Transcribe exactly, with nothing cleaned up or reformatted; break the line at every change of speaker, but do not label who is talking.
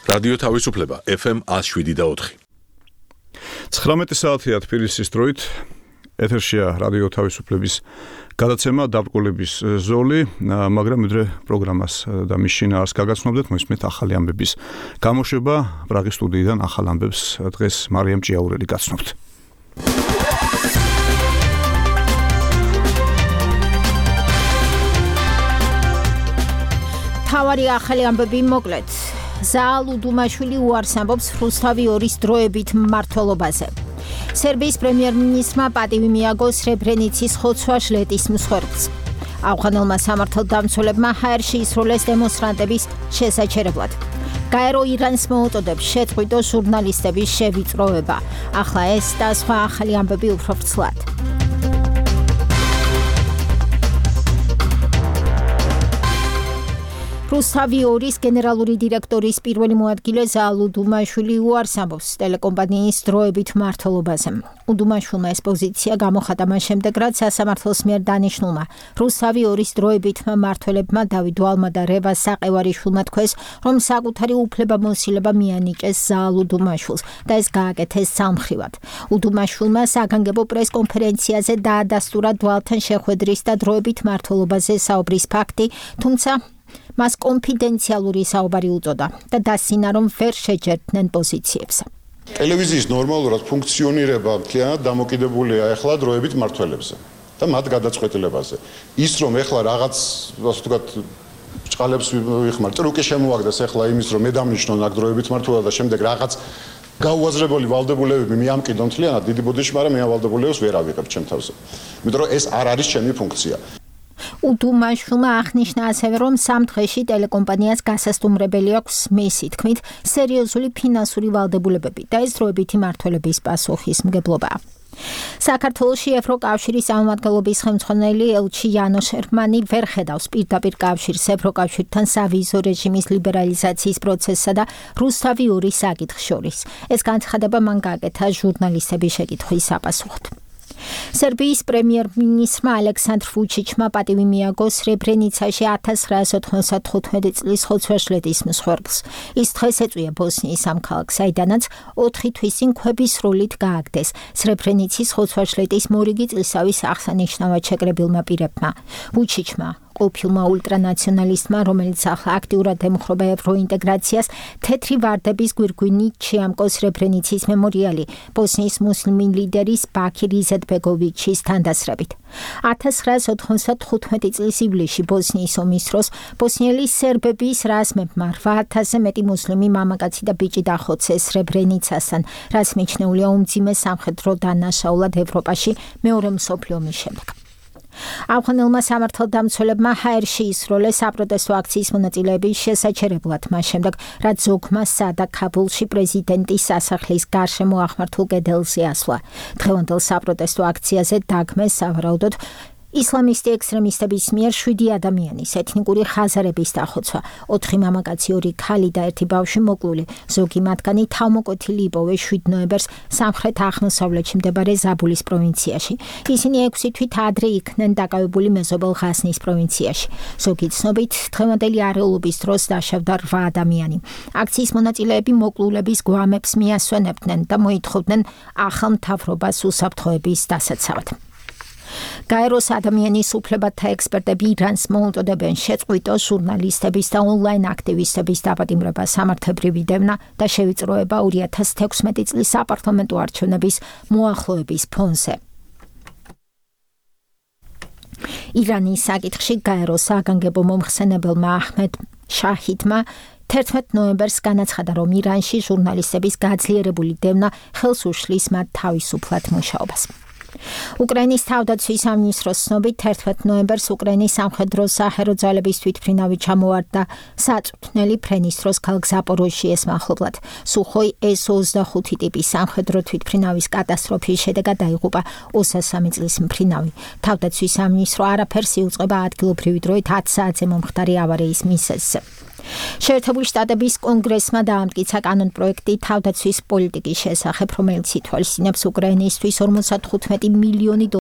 რადიო თავისუფლება F M one oh seven და four.
ცხრამეტი საათია თბილისის დროით. ეთერშია რადიო თავისუფლების გადაცემა დაბრკოლების ზოლი, მაგრამ მიდრე პროგრამას და მის შინაარსს გაგაცნობდეთ, მოისმენთ ახალი ამბების გამოშვება პრაღის სტუდიიდან ახალ ამბებს დღეს მარიამ ჭიაურელი გაცნობთ.
თავარი ახალი ამბები მოკლედ. ზაალ უდუმაშვილი უარს ამბობს რუსთავი ორის დროებით მმართველობაზე. სერბიის პრემიერ-მინისტრმა პატივი მიაგო სრებრენიცის ხოცვა-ჟლეტის მსხვერპლს. ავღანელმა სამართალდამცველებმა ჰაერში ისროლეს დემონსტრანტების შესაჩერებლად. გაერო ირანს მოუწოდებს შეწყვიტო ჟურნალისტების შევიწროება. ახლა ეს და სხვა ახალი ამბები უფრო ვრცლად. რუსთავი ორის გენერალური დირექტორის პირველი მოადგილე ზაალ უდუმაშვილი უარს ამბობს ტელეკომპანიის დროებით მმართველობაზე. უდუმაშვილმა ეს პოზიცია გამოხატა მას შემდეგ, რაც სასამართლოს მიერ დანიშნულმა რუსთავი ორის დროებით მმართველებმა დავით ვალმა და რევას საყევარიშვილმა თქვეს, რომ საკუთარი უფლებამოსილება მიანიჭეს ზაალ უდუმაშვილს და ეს გააკეთეს სამხრივად. უდუმაშვილმა საგანგებო პრესკონფერენციაზე დაადასტურა დვალთან შეხვედრის და დროებით მმართველობაზე საუბრის ფაქტი, თუმცა მას კონფიდენციალური საუბარი უწოდა და დასინა, რომ ვერ შეჯერდნენ პოზიციებს.
ტელევიზიის ნორმალურად ფუნქციონირება მთლიანად დამოკიდებულია ახლა დროებით მმართველებზე და მათ გადაწყვეტილებაზე. ის რომ ახლა რაღაც, ასე ვთქვათ, ჭყალებს ვიხმარ, ტრუკი შემოაგდეს ახლა იმის, რომ მე დამნიშნონ აქ დროებით მმართველობა და შემდეგ რაღაც გაუაზრებელი ვალდებულებები მიამკიდონ მთლიანად დიდი ბოდიში, მაგრამ მე ავალდებულებას ვერ ავიღებ ჩემ თავზე. იმიტომ რომ ეს არ არის ჩემი ფუნქცია.
უდუმაშვილმა აღნიშნა ასევე, რომ სამ დღეში ტელეკომპანიას გასასტუმრებელი აქვს მისი თქმით სერიოზული ფინანსური ვალდებულებები და ეს დროებითი მმართველობის პასუხისმგებლობა. საქართველოში ევროკავშირის ამმართველობის ხელმძღვანელი ელჩი იანოშ ერმანი ვერ ხედავს პირდაპირ კავშირს ევროკავშირთან სავიზო რეჟიმის ლიბერალიზაციის პროცესსა და რუსთავი ორის საკითხს შორის. ეს განცხადება მან გააკეთა ჟურნალისტების შეკითხვის საპასუხოდ. სერბიის პრემიერ-მინისტრმა ალექსანდრ ვუჩიჩმა პატივი მიაგო სრებრენიცაში ათას ცხრაასი ოთხმოცდათხუთმეტი წლის ხოცვა-ჟლეტის მსხვერპლს. ის დღეს ეწვია ბოსნიის ამ ქალაქს, საიდანაც ოთხი თვის წინ ქვების სრულით გააგდეს სრებრენიცის ხოცვა-ჟლეტის მორიგი წლისავის აღსანიშნავად შეკრებილმა პირებმა. ვუჩიჩმა ყოფილმა ულტრანაციონალისტმა, რომელიც ახლა აქტიურად ემხრობა ევროინტეგრაციას, თეთრი ვარდების გვირგვინით შეამკო სრებრენიცის მემორიალი ბოსნიის მუსლიმი ლიდერის ბაქირ იზეტბეგოვიჩის თანდასრებით. ათას ცხრაასი ოთხმოცდათხუთმეტი წლის ივლისში ბოსნიის ომის დროს ბოსნიელი სერბების რაზმებმა რვა ათასზე მეტი მუსლიმი მამაკაცი და ბიჭი დახოცეს სრებრენიცასთან, რაც მიჩნეულია უმძიმე სამხედრო დანაშაულად ევროპაში მეორე მსოფლიო ომის შემდეგ. ავღანელმა სამართალდამცველებმა ჰაერში ისროლეს საპროტესტო აქციის მონაწილეების შესაჩერებლად მას შემდეგ, რაც ზოგმა სადა ქაბულში პრეზიდენტის სასახლის გარშემო აღმართულ კედელზე ასვლა. დღევანდელ საპროტესტო აქციაზე დაგმეს სავარაუდოდ ისლამისტი ექსტრემისტების მიერ შვიდი ადამიანის ეთნიკური ხაზარების დახოცვა. ოთხი მამაკაცი, ორი ქალი და ერთი ბავშვი მოკლული. ზოგი მათგანი თავმოკვეთილი იპოვეს შვიდ ნოემბერს სამხრეთ აღმოსავლეთში მდებარე ზაბულის პროვინციაში. ისინი ექვსი თვით ადრე იქნენ დაკავებული მეზობელ ღაზნის პროვინციაში. ზოგი ცნობით, დღევანდელი არეულობის დროს დაშავდა რვა ადამიანი. აქციის მონაწილეები მოკლულების გვამებს მიასვენებდნენ და მოითხოვდნენ ახალ მთავრობას უსაფრთხოების დასაცავად. გაეროს ადამიანის უფლებათა ექსპერტები ირანს მოუწოდებენ შეწყვიტო ჟურნალისტების და ონლაინ აქტივისტების დაპატიმრება, სამართლებრივი დევნა და შევიწროება ორი ათას თექვსმეტი წლის საპარლამენტო არჩევნების მოახლოების ფონზე. ირანის საკითხში გაეროს საგანგებო მომხსენებელმა აჰმედ შაჰიდმა თერთმეტ ნოემბერს განაცხადა, რომ ირანში ჟურნალისტების გაძლიერებული დევნა ხელს უშლის მათ თავისუფლად მუშაობას. უკრაინის თავდაცვის სამინისტროს ცნობით თერთმეტ ნოემბერს უკრაინის სამხედრო საჰაერო ძალების თვითმფრინავი ჩამოვარდა საწვრთნელი ფრენის დროს ქალაქ ზაპოროჟიეს მახლობლად. სუხოი ეს ოცდახუთი ტიპის სამხედრო თვითმფრინავის კატასტროფის შედეგად დაიღუპა ოცდასამი წლის მფრინავი. თავდაცვის სამინისტრო არაფერს იუწყება ადგილობრივი დროით ათ საათზე მომხდარი ავარიის მიზეზზე. შეერთებული შტატების კონგრესმა დაამტკიცა კანონპროექტი თავდაცვის პოლიტიკის შესახებ, რომელიც ითვალისწინებს უკრაინისთვის ორმოცდათხუთმეტი მილიონი